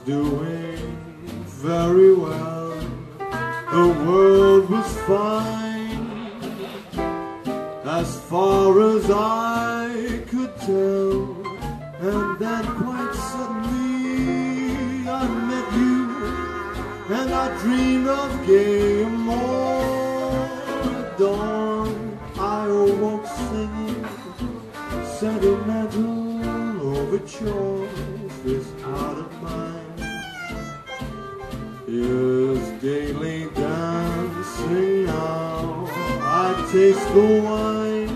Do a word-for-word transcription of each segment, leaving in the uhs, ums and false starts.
doing very well. The world was fine as far as I could tell. And then quite suddenly I met you, and I dreamed of gay more. At dawn I awoke singing sentimental overtures. This heart of mine is daily dancing now. I taste the wine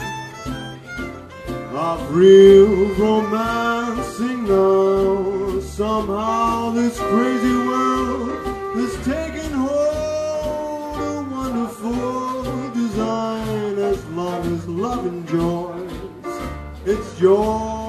of real romancing now. Somehow this crazy world is taking hold. A wonderful design. As long as love enjoys, it's yours.